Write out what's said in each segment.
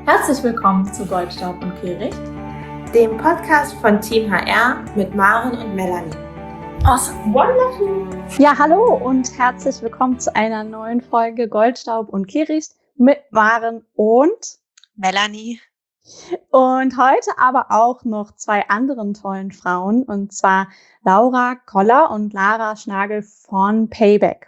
Herzlich willkommen zu Goldstaub und Kehricht, dem Podcast von Team HR mit Maren und Melanie. Awesome, wonderful! Ja, hallo und herzlich willkommen zu einer neuen Folge Goldstaub und Kehricht mit Maren und Melanie. Und heute aber auch noch zwei anderen tollen Frauen, und zwar Laura Koller und Lara Schnagel von Payback.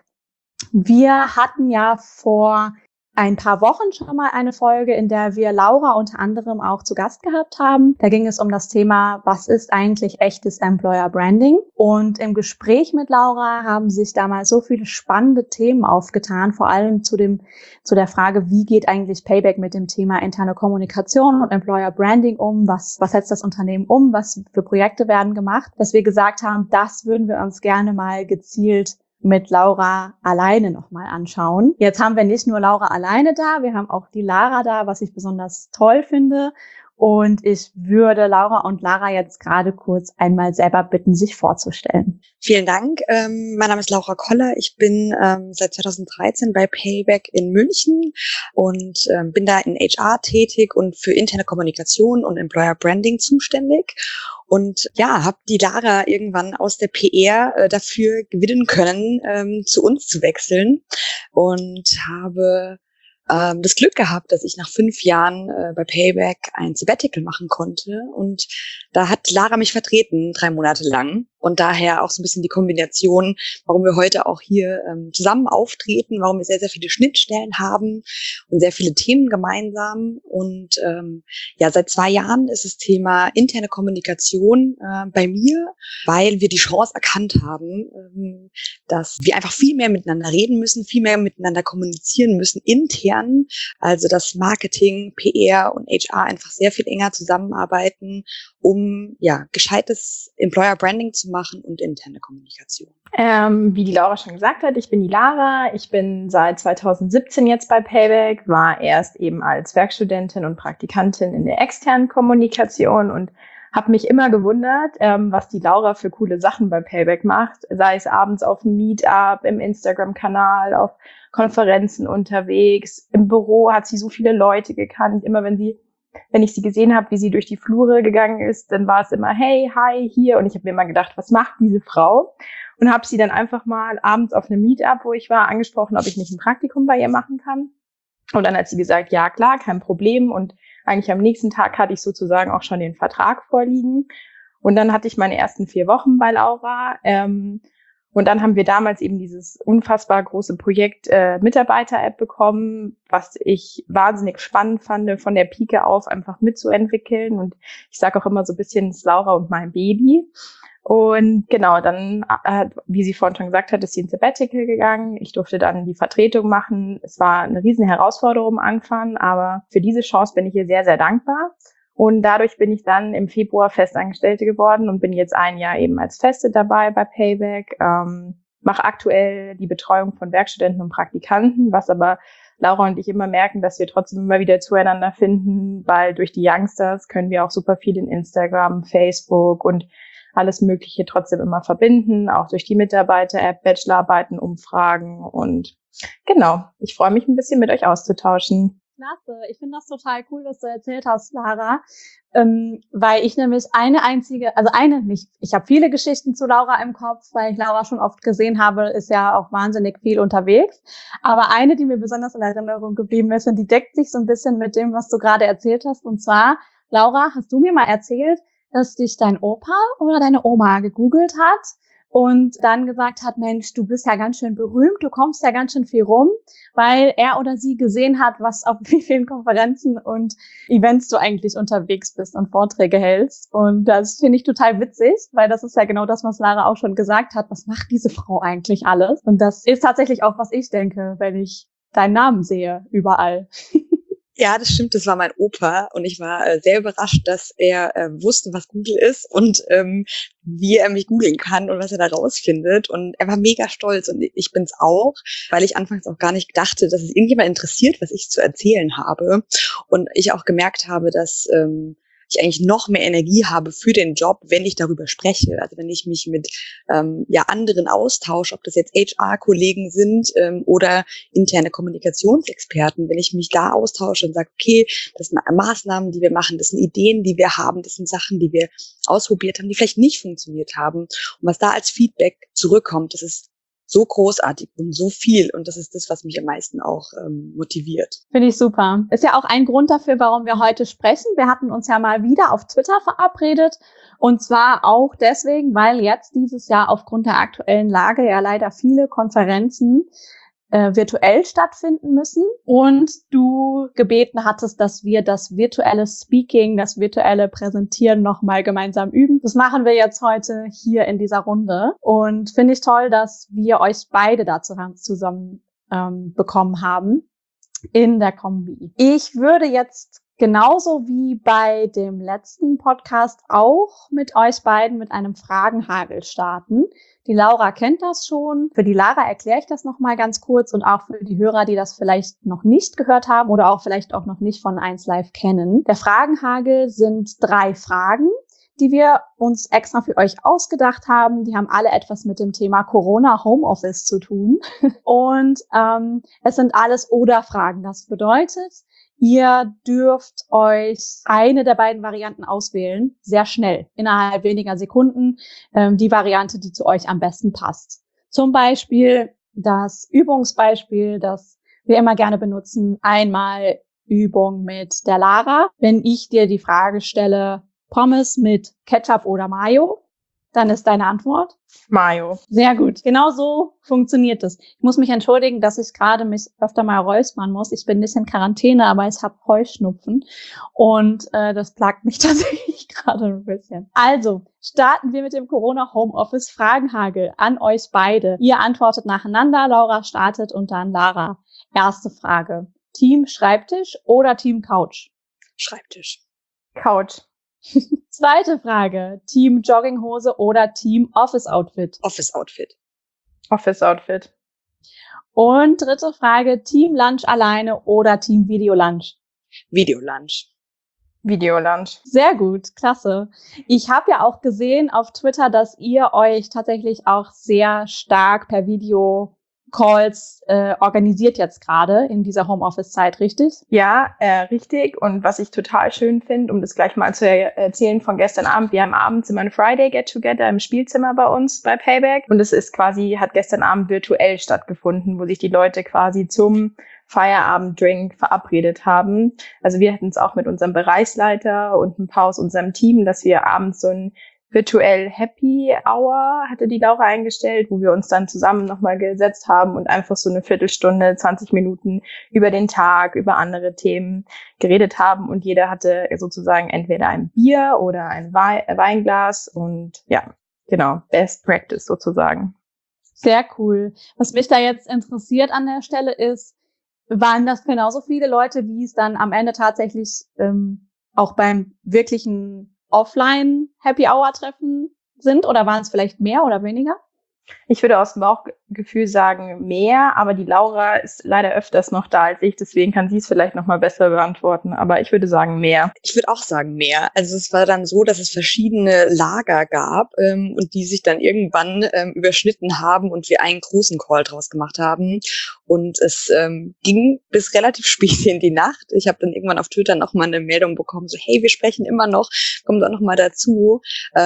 Wir hatten ja vor ein paar Wochen schon mal eine Folge, in der wir Laura unter anderem auch zu Gast gehabt haben. Da ging es um das Thema, was ist eigentlich echtes Employer Branding? Und im Gespräch mit Laura haben sich damals so viele spannende Themen aufgetan, vor allem zu der Frage, wie geht eigentlich Payback mit dem Thema interne Kommunikation und Employer Branding um? Was setzt das Unternehmen um? Was für Projekte werden gemacht? Dass wir gesagt haben, das würden wir uns gerne mal gezielt mit Laura alleine nochmal anschauen. Jetzt haben wir nicht nur Laura alleine da, wir haben auch die Lara da, was ich besonders toll finde. Und ich würde Laura und Lara jetzt gerade kurz einmal selber bitten, sich vorzustellen. Vielen Dank. Mein Name ist Laura Koller. Ich bin seit 2013 bei Payback in München und bin da in HR tätig und für interne Kommunikation und Employer Branding zuständig. Und ja, habe die Lara irgendwann aus der PR dafür gewinnen können, zu uns zu wechseln und habe das Glück gehabt, dass ich nach 5 Jahren bei Payback ein Sabbatical machen konnte. Und da hat Lara mich vertreten, 3 Monate lang. Und daher auch so ein bisschen die Kombination, warum wir heute auch hier zusammen auftreten, warum wir sehr, sehr viele Schnittstellen haben und sehr viele Themen gemeinsam. Und ja, seit 2 Jahren ist das Thema interne Kommunikation bei mir, weil wir die Chance erkannt haben, dass wir einfach viel mehr miteinander reden müssen, viel mehr miteinander kommunizieren müssen intern. Also dass Marketing, PR und HR einfach sehr viel enger zusammenarbeiten, um ja gescheites Employer Branding zu machen und interne Kommunikation. Wie die Laura schon gesagt hat, ich bin die Lara. Ich bin seit 2017 jetzt bei Payback, war erst eben als Werkstudentin und Praktikantin in der externen Kommunikation und habe mich immer gewundert, was die Laura für coole Sachen bei Payback macht, sei es abends auf dem Meetup, im Instagram-Kanal, auf Konferenzen unterwegs. Im Büro hat sie so viele Leute gekannt. Immer wenn ich sie gesehen habe, wie sie durch die Flure gegangen ist, dann war es immer, hey, hi, hier. Und ich habe mir immer gedacht, was macht diese Frau? Und habe sie dann einfach mal abends auf einem Meetup, wo ich war, angesprochen, ob ich nicht ein Praktikum bei ihr machen kann. Und dann hat sie gesagt, ja klar, kein Problem. Und eigentlich am nächsten Tag hatte ich sozusagen auch schon den Vertrag vorliegen. Und dann hatte ich meine ersten 4 Wochen bei Laura. Und dann haben wir damals eben dieses unfassbar große Projekt Mitarbeiter-App bekommen, was ich wahnsinnig spannend fand, von der Pike auf einfach mitzuentwickeln. Und ich sage auch immer so ein bisschen, es ist Laura und mein Baby. Und genau, dann, wie sie vorhin schon gesagt hat, ist sie ins Sabbatical gegangen. Ich durfte dann die Vertretung machen. Es war eine riesen Herausforderung am Anfang, aber für diese Chance bin ich ihr sehr, sehr dankbar. Und dadurch bin ich dann im Februar Festangestellte geworden und bin jetzt 1 Jahr eben als Feste dabei bei Payback. Mache aktuell die Betreuung von Werkstudenten und Praktikanten, was aber Laura und ich immer merken, dass wir trotzdem immer wieder zueinander finden, weil durch die Youngsters können wir auch super viel in Instagram, Facebook und alles Mögliche trotzdem immer verbinden, auch durch die Mitarbeiter-App, Bachelorarbeiten, Umfragen und genau, ich freue mich ein bisschen mit euch auszutauschen. Klasse, ich finde das total cool, was du erzählt hast, Lara, weil ich nämlich ich habe viele Geschichten zu Laura im Kopf, weil ich Laura schon oft gesehen habe, ist ja auch wahnsinnig viel unterwegs, aber eine, die mir besonders in Erinnerung geblieben ist, und die deckt sich so ein bisschen mit dem, was du gerade erzählt hast, und zwar, Laura, hast du mir mal erzählt, dass dich dein Opa oder deine Oma gegoogelt hat und dann gesagt hat, Mensch, du bist ja ganz schön berühmt, du kommst ja ganz schön viel rum, weil er oder sie gesehen hat, auf wie vielen Konferenzen und Events du eigentlich unterwegs bist und Vorträge hältst. Und das finde ich total witzig, weil das ist ja genau das, was Lara auch schon gesagt hat. Was macht diese Frau eigentlich alles? Und das ist tatsächlich auch, was ich denke, wenn ich deinen Namen sehe, überall. Ja, das stimmt, das war mein Opa und ich war sehr überrascht, dass er wusste, was Google ist und wie er mich googeln kann und was er da rausfindet. Und er war mega stolz und ich bin's auch, weil ich anfangs auch gar nicht dachte, dass es irgendjemand interessiert, was ich zu erzählen habe. Und ich auch gemerkt habe, dass ich eigentlich noch mehr Energie habe für den Job, wenn ich darüber spreche. Also wenn ich mich mit anderen austausche, ob das jetzt HR-Kollegen sind oder interne Kommunikationsexperten, wenn ich mich da austausche und sage, okay, das sind Maßnahmen, die wir machen, das sind Ideen, die wir haben, das sind Sachen, die wir ausprobiert haben, die vielleicht nicht funktioniert haben. Und was da als Feedback zurückkommt, das ist so großartig und so viel. Und das ist das, was mich am meisten auch motiviert. Finde ich super. Ist ja auch ein Grund dafür, warum wir heute sprechen. Wir hatten uns ja mal wieder auf Twitter verabredet. Und zwar auch deswegen, weil jetzt dieses Jahr aufgrund der aktuellen Lage ja leider viele Konferenzen virtuell stattfinden müssen und du gebeten hattest, dass wir das virtuelle Speaking, das virtuelle Präsentieren nochmal gemeinsam üben. Das machen wir jetzt heute hier in dieser Runde und finde ich toll, dass wir euch beide dazu zusammen bekommen haben in der Kombi. Ich würde jetzt genauso wie bei dem letzten Podcast auch mit euch beiden mit einem Fragenhagel starten. Die Laura kennt das schon. Für die Lara erkläre ich das nochmal ganz kurz und auch für die Hörer, die das vielleicht noch nicht gehört haben oder auch vielleicht auch noch nicht von 1Live kennen. Der Fragenhagel sind 3 Fragen, die wir uns extra für euch ausgedacht haben. Die haben alle etwas mit dem Thema Corona Homeoffice zu tun. Und es sind alles Oder-Fragen. Das bedeutet, ihr dürft euch eine der beiden Varianten auswählen, sehr schnell, innerhalb weniger Sekunden, die Variante, die zu euch am besten passt. Zum Beispiel das Übungsbeispiel, das wir immer gerne benutzen, einmal Übung mit der Lara. Wenn ich dir die Frage stelle, Pommes mit Ketchup oder Mayo, dann ist deine Antwort? Mayo. Sehr gut. Genau so funktioniert es. Ich muss mich entschuldigen, dass ich gerade mich öfter mal räuspern muss. Ich bin nicht in Quarantäne, aber ich habe Heuschnupfen und das plagt mich tatsächlich gerade ein bisschen. Also, starten wir mit dem Corona Homeoffice Fragenhagel an euch beide. Ihr antwortet nacheinander, Laura startet und dann Lara. Erste Frage. Team Schreibtisch oder Team Couch? Schreibtisch. Couch. Zweite Frage. Team Jogginghose oder Team Office Outfit? Office Outfit. Office Outfit. Und dritte Frage. Team Lunch alleine oder Team Video Lunch? Video Lunch. Video Lunch. Sehr gut, klasse. Ich habe ja auch gesehen auf Twitter, dass ihr euch tatsächlich auch sehr stark per Video Calls organisiert jetzt gerade in dieser Homeoffice-Zeit, richtig? Ja, richtig. Und was ich total schön finde, um das gleich mal zu erzählen von gestern Abend, wir haben abends immer ein Friday Get-Together im Spielzimmer bei uns bei Payback. Und es ist quasi, hat gestern Abend virtuell stattgefunden, wo sich die Leute quasi zum Feierabenddrink verabredet haben. Also wir hatten es auch mit unserem Bereichsleiter und ein paar aus unserem Team, dass wir abends so ein virtuell Happy Hour hatte die Laura eingestellt, wo wir uns dann zusammen nochmal gesetzt haben und einfach so eine Viertelstunde, 20 Minuten über den Tag, über andere Themen geredet haben und jeder hatte sozusagen entweder ein Bier oder ein Weinglas und ja, genau, Best Practice sozusagen. Sehr cool. Was mich da jetzt interessiert an der Stelle ist, waren das genauso viele Leute, wie es dann am Ende tatsächlich auch beim wirklichen Offline-Happy-Hour-Treffen sind? Oder waren es vielleicht mehr oder weniger? Ich würde aus dem Bauchgefühl sagen mehr, aber die Laura ist leider öfters noch da als ich, deswegen kann sie es vielleicht noch mal besser beantworten, aber ich würde sagen mehr. Ich würde auch sagen mehr. Also es war dann so, dass es verschiedene Lager gab und die sich dann irgendwann überschnitten haben und wir einen großen Call draus gemacht haben. Und es ging bis relativ spät in die Nacht. Ich habe dann irgendwann auf Twitter noch mal eine Meldung bekommen, so hey, wir sprechen immer noch, kommt auch noch mal dazu.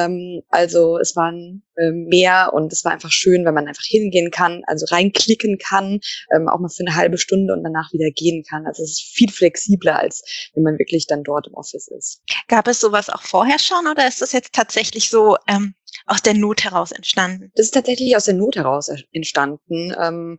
Also es waren mehr und es war einfach schön, wenn man einfach hingehen kann, also reinklicken kann, auch mal für eine halbe Stunde und danach wieder gehen kann. Also es ist viel flexibler, als wenn man wirklich dann dort im Office ist. Gab es sowas auch vorher schon oder ist das jetzt tatsächlich so aus der Not heraus entstanden? Das ist tatsächlich aus der Not heraus entstanden.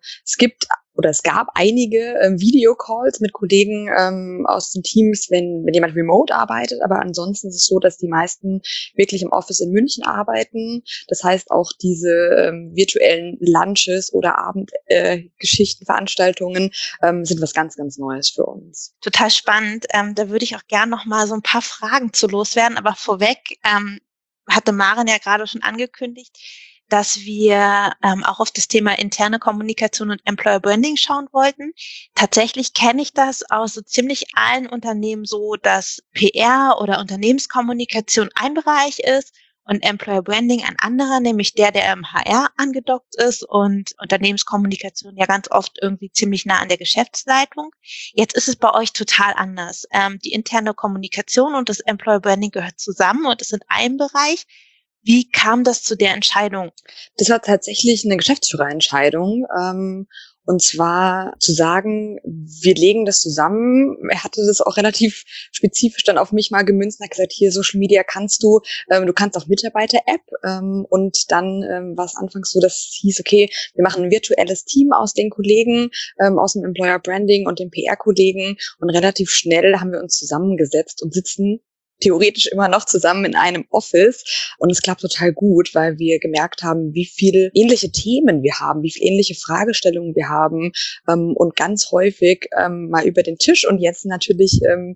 Es gab einige Videocalls mit Kollegen aus den Teams, wenn jemand remote arbeitet, aber ansonsten ist es so, dass die meisten wirklich im Office in München arbeiten. Das heißt, auch diese virtuellen Lunches oder Abendgeschichten, Veranstaltungen sind was ganz, ganz Neues für uns. Total spannend. Da würde ich auch gern noch mal so ein paar Fragen zu loswerden, aber vorweg hatte Maren ja gerade schon angekündigt, dass wir auch auf das Thema interne Kommunikation und Employer Branding schauen wollten. Tatsächlich kenne ich das aus so ziemlich allen Unternehmen so, dass PR oder Unternehmenskommunikation ein Bereich ist und Employer Branding ein anderer, nämlich der im HR angedockt ist und Unternehmenskommunikation ja ganz oft irgendwie ziemlich nah an der Geschäftsleitung. Jetzt ist es bei euch total anders. Die interne Kommunikation und das Employer Branding gehört zusammen und ist in einem Bereich. Wie kam das zu der Entscheidung? Das war tatsächlich eine Geschäftsführerentscheidung. Und zwar zu sagen, wir legen das zusammen. Er hatte das auch relativ spezifisch dann auf mich mal gemünzt und hat gesagt, hier Social Media kannst du kannst auch Mitarbeiter-App. Und dann war es anfangs so, dass es hieß, okay, wir machen ein virtuelles Team aus den Kollegen, aus dem Employer Branding und den PR-Kollegen. Und relativ schnell haben wir uns zusammengesetzt und sitzen theoretisch immer noch zusammen in einem Office und es klappt total gut, weil wir gemerkt haben, wie viele ähnliche Themen wir haben, wie viele ähnliche Fragestellungen wir haben und ganz häufig mal über den Tisch und jetzt natürlich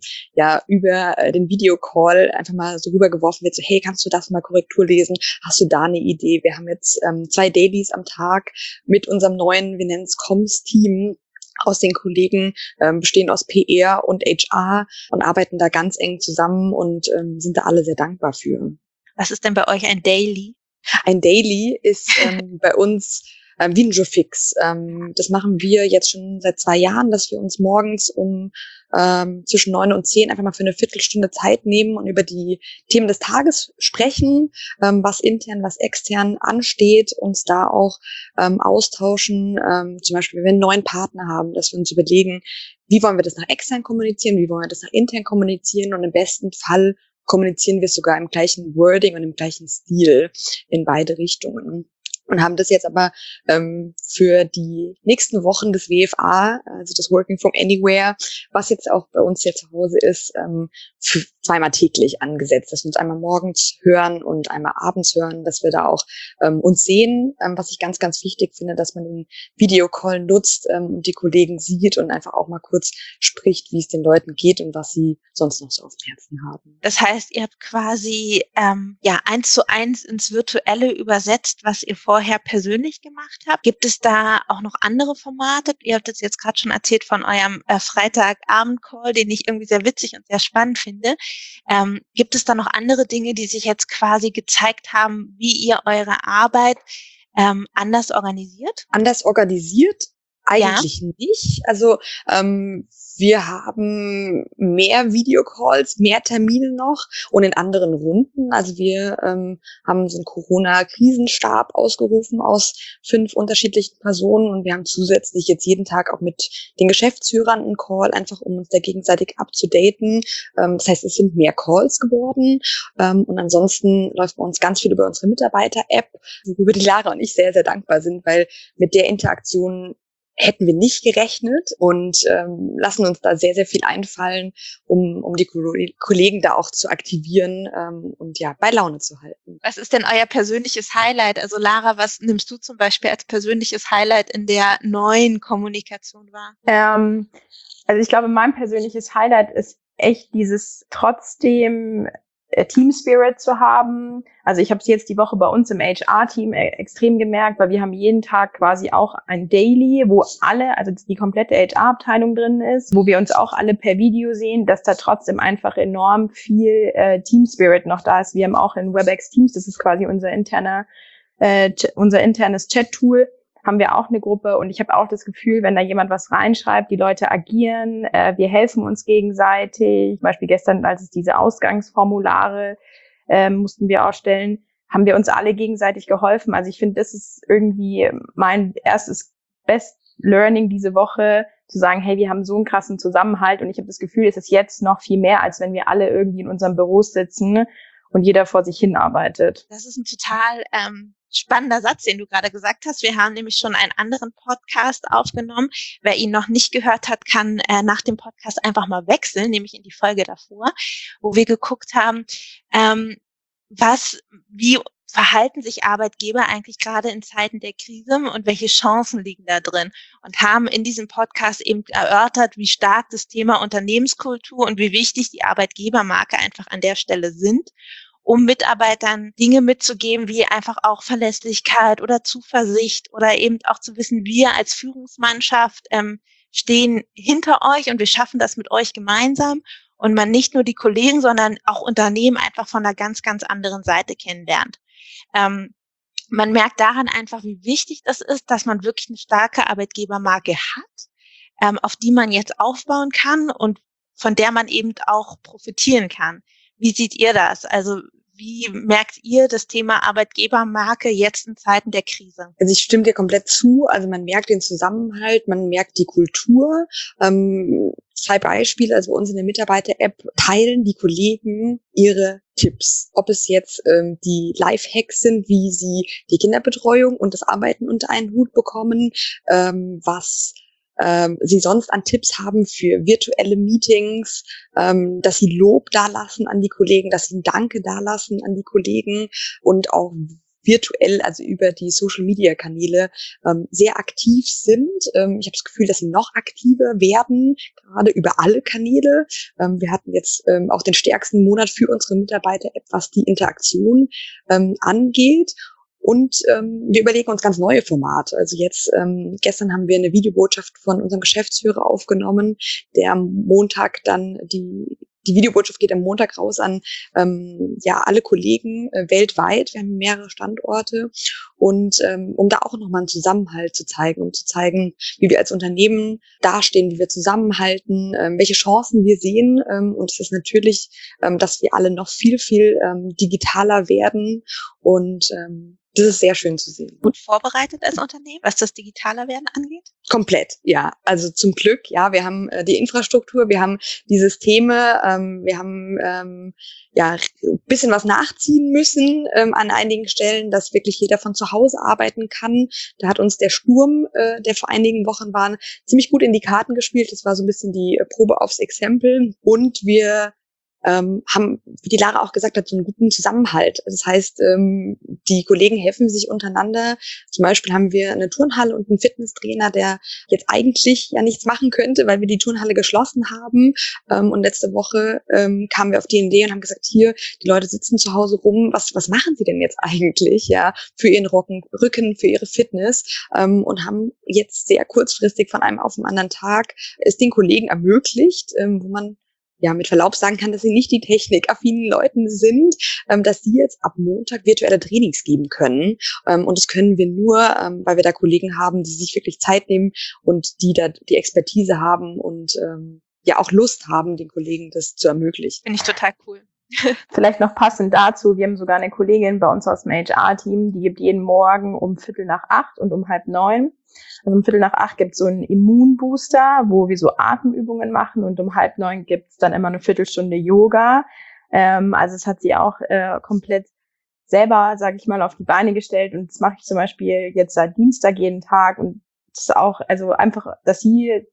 über den Videocall einfach mal so rübergeworfen wird, so hey, kannst du das mal Korrektur lesen? Hast du da eine Idee? Wir haben jetzt 2 Dailies am Tag mit unserem neuen, wir nennen es Comms-Team, aus den Kollegen, bestehen aus PR und HR und arbeiten da ganz eng zusammen und sind da alle sehr dankbar für. Was ist denn bei euch ein Daily? Ein Daily ist bei uns wie ein Jour-Fix. Das machen wir jetzt schon seit 2 Jahren, dass wir uns morgens um zwischen 9 und 10 einfach mal für eine Viertelstunde Zeit nehmen und über die Themen des Tages sprechen, was intern, was extern ansteht, uns da auch austauschen. Zum Beispiel, wenn wir einen neuen Partner haben, dass wir uns überlegen, wie wollen wir das nach extern kommunizieren, wie wollen wir das nach intern kommunizieren und im besten Fall kommunizieren wir es sogar im gleichen Wording und im gleichen Stil in beide Richtungen. Und haben das jetzt aber für die nächsten Wochen des WFA, also das Working from Anywhere, was jetzt auch bei uns hier zu Hause ist, für 2-mal täglich angesetzt, dass wir uns einmal morgens hören und einmal abends hören, dass wir da auch uns sehen, was ich ganz, ganz wichtig finde, dass man den Videocall nutzt und die Kollegen sieht und einfach auch mal kurz spricht, wie es den Leuten geht und was sie sonst noch so auf dem Herzen haben. Das heißt, ihr habt quasi 1:1 ins Virtuelle übersetzt, was ihr vorher persönlich gemacht habt. Gibt es da auch noch andere Formate? Ihr habt es jetzt gerade schon erzählt von eurem Freitagabend-Call, den ich irgendwie sehr witzig und sehr spannend finde. Gibt es da noch andere Dinge, die sich jetzt quasi gezeigt haben, wie ihr eure Arbeit anders organisiert? Anders organisiert? Eigentlich nicht. Also wir haben mehr Videocalls, mehr Termine noch und in anderen Runden. Also wir haben so einen Corona-Krisenstab ausgerufen aus 5 unterschiedlichen Personen und wir haben zusätzlich jetzt jeden Tag auch mit den Geschäftsführern einen Call, einfach um uns da gegenseitig abzudaten. Das heißt, es sind mehr Calls geworden und ansonsten läuft bei uns ganz viel über unsere Mitarbeiter-App, worüber die Lara und ich sehr, sehr dankbar sind, weil mit der Interaktion hätten wir nicht gerechnet und lassen uns da sehr, sehr viel einfallen, um die Kollegen da auch zu aktivieren und bei Laune zu halten. Was ist denn euer persönliches Highlight? Also Lara, was nimmst du zum Beispiel als persönliches Highlight in der neuen Kommunikation wahr? Also ich glaube, mein persönliches Highlight ist echt dieses trotzdem Team Spirit zu haben. Also ich habe es jetzt die Woche bei uns im HR-Team extrem gemerkt, weil wir haben jeden Tag quasi auch ein Daily, wo alle, also die komplette HR-Abteilung drin ist, wo wir uns auch alle per Video sehen, dass da trotzdem einfach enorm viel Team Spirit noch da ist. Wir haben auch in WebEx Teams, das ist quasi unser internes Chat-Tool, haben wir auch eine Gruppe und ich habe auch das Gefühl, wenn da jemand was reinschreibt, die Leute agieren, wir helfen uns gegenseitig. Zum Beispiel gestern, als es diese Ausgangsformulare mussten wir ausstellen, haben wir uns alle gegenseitig geholfen. Also ich finde, das ist irgendwie mein erstes Best Learning diese Woche, zu sagen, hey, wir haben so einen krassen Zusammenhalt und ich habe das Gefühl, es ist jetzt noch viel mehr, als wenn wir alle irgendwie in unserem Büro sitzen und jeder vor sich hin arbeitet. Das ist ein total spannender Satz, den du gerade gesagt hast. Wir haben nämlich schon einen anderen Podcast aufgenommen. Wer ihn noch nicht gehört hat, kann nach dem Podcast einfach mal wechseln, nämlich in die Folge davor, wo wir geguckt haben, wie verhalten sich Arbeitgeber eigentlich gerade in Zeiten der Krise und welche Chancen liegen da drin? Und haben in diesem Podcast eben erörtert, wie stark das Thema Unternehmenskultur und wie wichtig die Arbeitgebermarke einfach an der Stelle sind. um Mitarbeitern Dinge mitzugeben, wie einfach auch Verlässlichkeit oder Zuversicht oder eben auch zu wissen, wir als Führungsmannschaft stehen hinter euch und wir schaffen das mit euch gemeinsam und man nicht nur die Kollegen, sondern auch Unternehmen einfach von einer ganz, ganz anderen Seite kennenlernt. Man merkt daran einfach, wie wichtig das ist, dass man wirklich eine starke Arbeitgebermarke hat, auf die man jetzt aufbauen kann und von der man eben auch profitieren kann. Wie seht ihr das? Also wie merkt ihr das Thema Arbeitgebermarke jetzt in Zeiten der Krise? Also ich stimme dir komplett zu. Also man merkt den Zusammenhalt, man merkt die Kultur. 2 Beispiele. Also bei uns in der Mitarbeiter-App teilen die Kollegen ihre Tipps. Ob es jetzt die Lifehacks sind, wie sie die Kinderbetreuung und das Arbeiten unter einen Hut bekommen, was sie sonst an Tipps haben für virtuelle Meetings, dass sie Lob dalassen an die Kollegen, dass sie ein Danke dalassen an die Kollegen und auch virtuell, also über die Social-Media-Kanäle sehr aktiv sind. Ich habe das Gefühl, dass sie noch aktiver werden, gerade über alle Kanäle. Wir hatten jetzt auch den stärksten Monat für unsere Mitarbeiter-App, was die Interaktion angeht. Und wir überlegen uns ganz neue Formate. Also jetzt, gestern haben wir eine Videobotschaft von unserem Geschäftsführer aufgenommen, der am Montag dann die Videobotschaft geht am Montag raus an alle Kollegen weltweit. Wir haben mehrere Standorte und um da auch nochmal einen Zusammenhalt zu zeigen, um zu zeigen, wie wir als Unternehmen dastehen, wie wir zusammenhalten, welche Chancen wir sehen. Und es ist natürlich, dass wir alle noch viel, viel digitaler werden und das ist sehr schön zu sehen. Gut vorbereitet als Unternehmen, was das digitaler werden angeht? Komplett, ja. Also zum Glück, ja, wir haben die Infrastruktur, wir haben die Systeme, wir haben ein bisschen was nachziehen müssen an einigen Stellen, dass wirklich jeder von zu Hause arbeiten kann. Da hat uns der Sturm, der vor einigen Wochen war, ziemlich gut in die Karten gespielt. Das war so ein bisschen die Probe aufs Exempel. Und wir haben, wie die Lara auch gesagt hat, so einen guten Zusammenhalt. Das heißt, die Kollegen helfen sich untereinander. Zum Beispiel haben wir eine Turnhalle und einen Fitnesstrainer, der jetzt eigentlich ja nichts machen könnte, weil wir die Turnhalle geschlossen haben. Und letzte Woche kamen wir auf die Idee und haben gesagt, hier, die Leute sitzen zu Hause rum, was machen sie denn jetzt eigentlich, ja, für ihren Rücken, für ihre Fitness, und haben jetzt sehr kurzfristig von einem auf den anderen Tag es den Kollegen ermöglicht, wo man ja mit Verlaub sagen kann, dass sie nicht die technikaffinen Leuten sind, dass sie jetzt ab Montag virtuelle Trainings geben können. Und das können wir nur, weil wir da Kollegen haben, die sich wirklich Zeit nehmen und die da die Expertise haben und auch Lust haben, den Kollegen das zu ermöglichen. Finde ich total cool. Vielleicht noch passend dazu, wir haben sogar eine Kollegin bei uns aus dem HR-Team, die gibt jeden Morgen um 7:45 und um 8:30. Also um 7:45 gibt es so einen Immunbooster, wo wir so Atemübungen machen und um 8:30 gibt es dann immer eine Viertelstunde Yoga. Also es hat sie auch komplett selber, sage ich mal, auf die Beine gestellt und das mache ich zum Beispiel jetzt seit Dienstag jeden Tag und das ist auch, also einfach, dass sie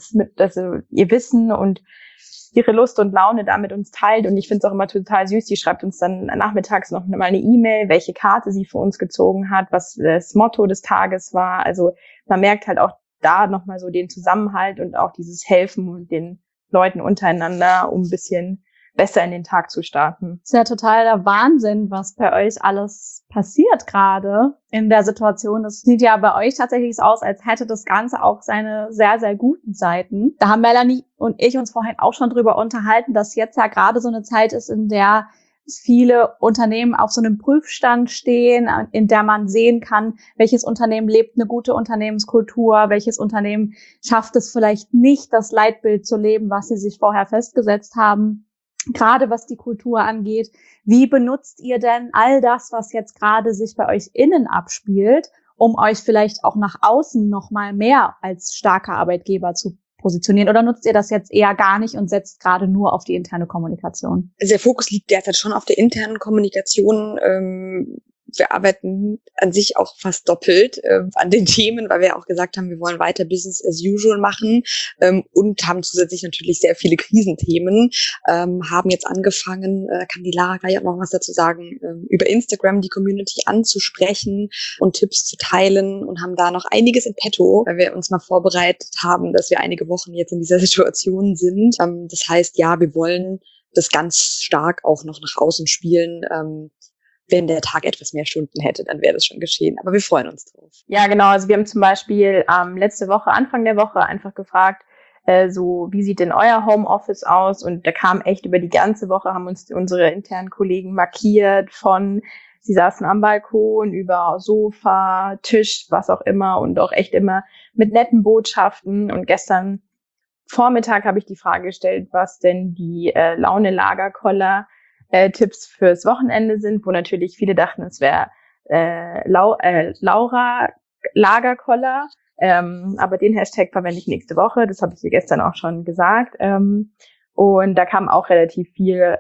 ihr Wissen und ihre Lust und Laune da mit uns teilt und ich finde es auch immer total süß, die schreibt uns dann nachmittags noch mal eine E-Mail, welche Karte sie für uns gezogen hat, was das Motto des Tages war, also man merkt halt auch da nochmal so den Zusammenhalt und auch dieses Helfen und den Leuten untereinander, um ein bisschen besser in den Tag zu starten. Das ist ja total der Wahnsinn, was bei euch alles passiert gerade in der Situation. Das sieht ja bei euch tatsächlich so aus, als hätte das Ganze auch seine sehr, sehr guten Seiten. Da haben Melanie und ich uns vorhin auch schon drüber unterhalten, dass jetzt ja gerade so eine Zeit ist, in der viele Unternehmen auf so einem Prüfstand stehen, in der man sehen kann, welches Unternehmen lebt eine gute Unternehmenskultur, welches Unternehmen schafft es vielleicht nicht, das Leitbild zu leben, was sie sich vorher festgesetzt haben. Gerade was die Kultur angeht, wie benutzt ihr denn all das, was jetzt gerade sich bei euch innen abspielt, um euch vielleicht auch nach außen noch mal mehr als starker Arbeitgeber zu positionieren? Oder nutzt ihr das jetzt eher gar nicht und setzt gerade nur auf die interne Kommunikation? Also der Fokus liegt derzeit schon auf der internen Kommunikation. Wir arbeiten an sich auch fast doppelt an den Themen, weil wir auch gesagt haben, wir wollen weiter Business as usual machen und haben zusätzlich natürlich sehr viele Krisenthemen, haben jetzt angefangen, kann die Lara gleich auch noch was dazu sagen, über Instagram die Community anzusprechen und Tipps zu teilen und haben da noch einiges in petto, weil wir uns mal vorbereitet haben, dass wir einige Wochen jetzt in dieser Situation sind. Das heißt, ja, wir wollen das ganz stark auch noch nach außen spielen. Wenn der Tag etwas mehr Stunden hätte, dann wäre das schon geschehen. Aber wir freuen uns drauf. Ja, genau. Also wir haben zum Beispiel letzte Woche, Anfang der Woche einfach gefragt, so, wie sieht denn euer Homeoffice aus? Und da kam echt über die ganze Woche, haben uns unsere internen Kollegen markiert sie saßen am Balkon, über Sofa, Tisch, was auch immer und auch echt immer mit netten Botschaften. Und gestern Vormittag habe ich die Frage gestellt, was denn die Laune-Lagerkoller Tipps fürs Wochenende sind, wo natürlich viele dachten, es wäre Laura Lagerkoller. Aber den Hashtag verwende ich nächste Woche. Das habe ich dir gestern auch schon gesagt. Und da kam auch relativ viel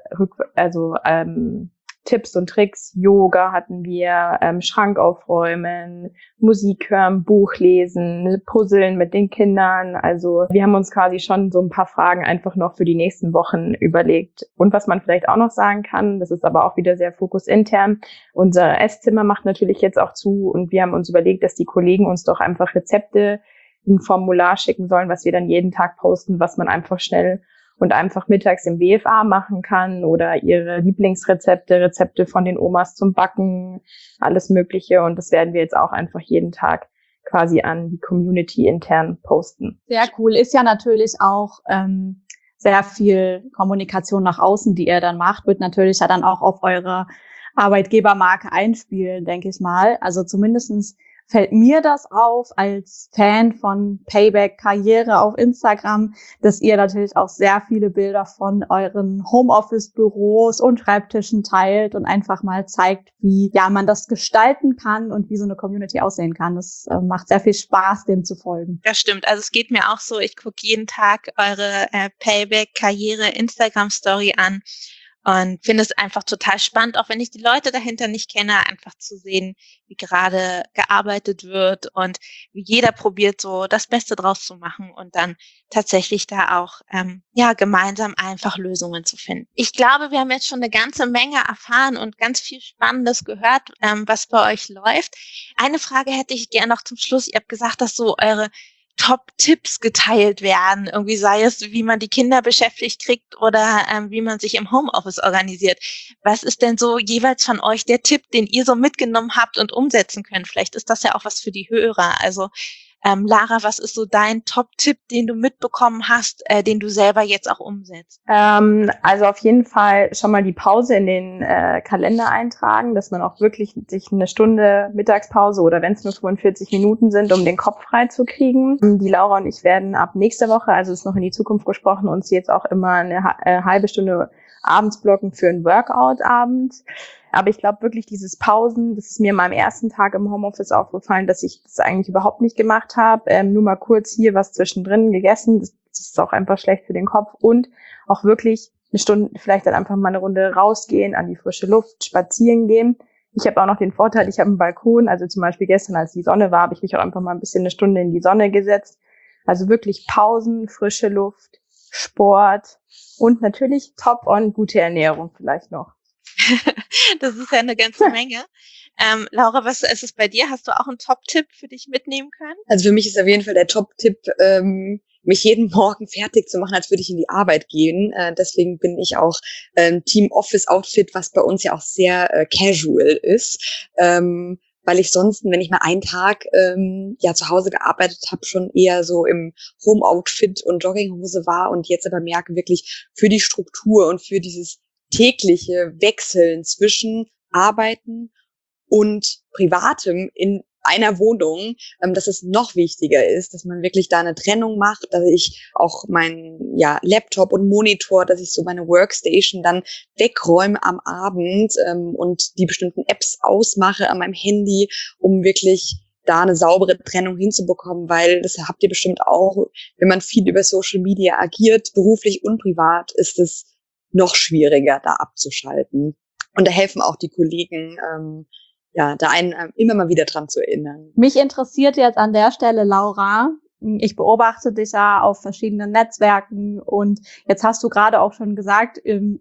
Tipps und Tricks. Yoga hatten wir, Schrank aufräumen, Musik hören, Buch lesen, Puzzeln mit den Kindern. Also wir haben uns quasi schon so ein paar Fragen einfach noch für die nächsten Wochen überlegt. Und was man vielleicht auch noch sagen kann, das ist aber auch wieder sehr fokusintern. Unser Esszimmer macht natürlich jetzt auch zu und wir haben uns überlegt, dass die Kollegen uns doch einfach Rezepte, ein Formular schicken sollen, was wir dann jeden Tag posten, was man einfach schnell und einfach mittags im BFA machen kann oder ihre Rezepte von den Omas zum Backen, alles Mögliche. Und das werden wir jetzt auch einfach jeden Tag quasi an die Community intern posten. Sehr cool. Ist ja natürlich auch sehr viel Kommunikation nach außen, die ihr dann macht, wird natürlich ja dann auch auf eure Arbeitgebermarke einspielen, denke ich mal. Also zumindestens fällt mir das auf als Fan von Payback Karriere auf Instagram, dass ihr natürlich auch sehr viele Bilder von euren Homeoffice-Büros und Schreibtischen teilt und einfach mal zeigt, wie man das gestalten kann und wie so eine Community aussehen kann. Das macht sehr viel Spaß, dem zu folgen. Das stimmt. Also es geht mir auch so, ich gucke jeden Tag eure Payback Karriere Instagram Story an. Und finde es einfach total spannend, auch wenn ich die Leute dahinter nicht kenne, einfach zu sehen, wie gerade gearbeitet wird und wie jeder probiert, so das Beste draus zu machen und dann tatsächlich da auch gemeinsam einfach Lösungen zu finden. Ich glaube, wir haben jetzt schon eine ganze Menge erfahren und ganz viel Spannendes gehört, was bei euch läuft. Eine Frage hätte ich gerne noch zum Schluss. Ihr habt gesagt, dass so eure Top-Tipps geteilt werden, irgendwie sei es, wie man die Kinder beschäftigt kriegt oder wie man sich im Homeoffice organisiert. Was ist denn so jeweils von euch der Tipp, den ihr so mitgenommen habt und umsetzen könnt? Vielleicht ist das ja auch was für die Hörer. Also Lara, was ist so dein Top-Tipp, den du mitbekommen hast, den du selber jetzt auch umsetzt? Also auf jeden Fall schon mal die Pause in den Kalender eintragen, dass man auch wirklich sich eine Stunde Mittagspause oder wenn es nur 45 Minuten sind, um den Kopf frei zu kriegen. Die Laura und ich werden ab nächster Woche, also ist noch in die Zukunft gesprochen, uns jetzt auch immer eine halbe Stunde abends blocken für einen Workout abends. Aber ich glaube wirklich dieses Pausen, das ist mir mal am ersten Tag im Homeoffice aufgefallen, dass ich das eigentlich überhaupt nicht gemacht habe. Nur mal kurz hier was zwischendrin gegessen. Das ist auch einfach schlecht für den Kopf. Und auch wirklich eine Stunde, vielleicht dann einfach mal eine Runde rausgehen, an die frische Luft, spazieren gehen. Ich habe auch noch den Vorteil, ich habe einen Balkon. Also zum Beispiel gestern, als die Sonne war, habe ich mich auch einfach mal ein bisschen eine Stunde in die Sonne gesetzt. Also wirklich Pausen, frische Luft, Sport und natürlich top-on gute Ernährung vielleicht noch. Das ist ja eine ganze Menge. Laura, was ist es bei dir? Hast du auch einen Top-Tipp für dich mitnehmen können? Also für mich ist auf jeden Fall der Top-Tipp, mich jeden Morgen fertig zu machen, als würde ich in die Arbeit gehen. Deswegen bin ich auch Team Office Outfit, was bei uns ja auch sehr casual ist. Weil ich sonst, wenn ich mal einen Tag zu Hause gearbeitet habe, schon eher so im Home-Outfit und Jogginghose war und jetzt aber merke wirklich für die Struktur und für dieses tägliche Wechseln zwischen Arbeiten und Privatem in einer Wohnung, dass es noch wichtiger ist, dass man wirklich da eine Trennung macht, dass ich auch mein Laptop und Monitor, dass ich so meine Workstation dann wegräume am Abend und die bestimmten Apps ausmache an meinem Handy, um wirklich da eine saubere Trennung hinzubekommen, weil das habt ihr bestimmt auch, wenn man viel über Social Media agiert, beruflich und privat, ist es noch schwieriger, da abzuschalten. Und da helfen auch die Kollegen, da einen immer mal wieder dran zu erinnern. Mich interessiert jetzt an der Stelle, Laura, ich beobachte dich ja auf verschiedenen Netzwerken und jetzt hast du gerade auch schon gesagt,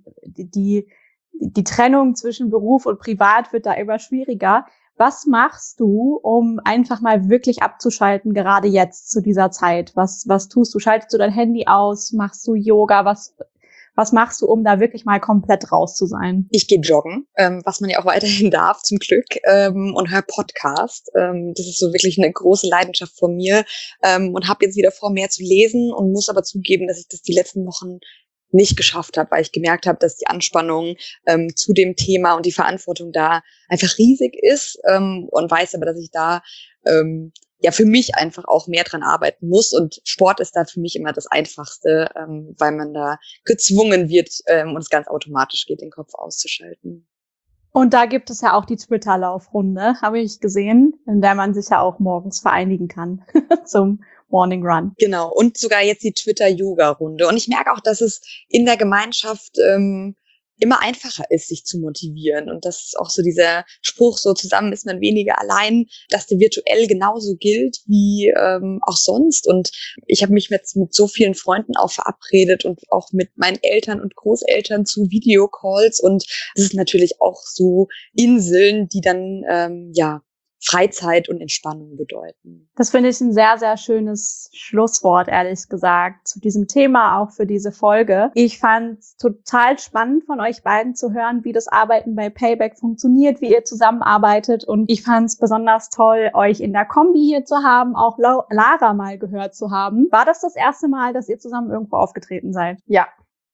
die Trennung zwischen Beruf und Privat wird da immer schwieriger. Was machst du, um einfach mal wirklich abzuschalten, gerade jetzt zu dieser Zeit? Was tust du? Schaltest du dein Handy aus? Machst du Yoga? Was Was machst du, um da wirklich mal komplett raus zu sein? Ich gehe joggen, was man ja auch weiterhin darf, zum Glück, und höre Podcast. Das ist so wirklich eine große Leidenschaft von mir, und habe jetzt wieder vor, mehr zu lesen und muss aber zugeben, dass ich das die letzten Wochen nicht geschafft habe, weil ich gemerkt habe, dass die Anspannung zu dem Thema und die Verantwortung da einfach riesig ist, und weiß aber, dass ich da ja für mich einfach auch mehr dran arbeiten muss, und Sport ist da für mich immer das Einfachste, weil man da gezwungen wird und es ganz automatisch geht, den Kopf auszuschalten. Und da gibt es ja auch die Twitter-Laufrunde, habe ich gesehen, in der man sich ja auch morgens vereinigen kann zum Morning Run. Genau, und sogar jetzt die Twitter-Yoga-Runde. Und ich merke auch, dass es in der Gemeinschaft immer einfacher ist, sich zu motivieren. Und das ist auch so dieser Spruch, so zusammen ist man weniger allein, dass der virtuell genauso gilt wie auch sonst. Und ich habe mich jetzt mit so vielen Freunden auch verabredet und auch mit meinen Eltern und Großeltern zu Videocalls. Und das ist natürlich auch so Inseln, die dann Freizeit und Entspannung bedeuten. Das finde ich ein sehr, sehr schönes Schlusswort, ehrlich gesagt, zu diesem Thema, auch für diese Folge. Ich fand es total spannend, von euch beiden zu hören, wie das Arbeiten bei Payback funktioniert, wie ihr zusammenarbeitet. Und ich fand es besonders toll, euch in der Kombi hier zu haben, auch Lara mal gehört zu haben. War das erste Mal, dass ihr zusammen irgendwo aufgetreten seid? Ja.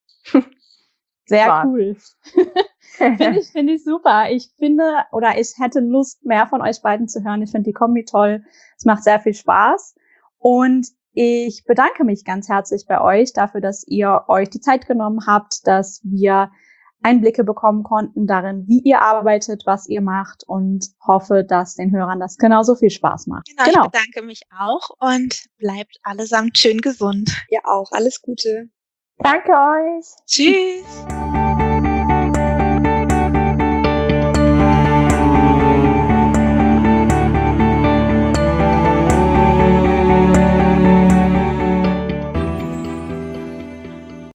Sehr cool. Finde ich super. Ich hätte Lust, mehr von euch beiden zu hören. Ich finde die Kombi toll. Es macht sehr viel Spaß. Und ich bedanke mich ganz herzlich bei euch dafür, dass ihr euch die Zeit genommen habt, dass wir Einblicke bekommen konnten darin, wie ihr arbeitet, was ihr macht, und hoffe, dass den Hörern das genauso viel Spaß macht. Genau. Ich bedanke mich auch und bleibt allesamt schön gesund. Ja, auch. Alles Gute. Danke euch. Tschüss.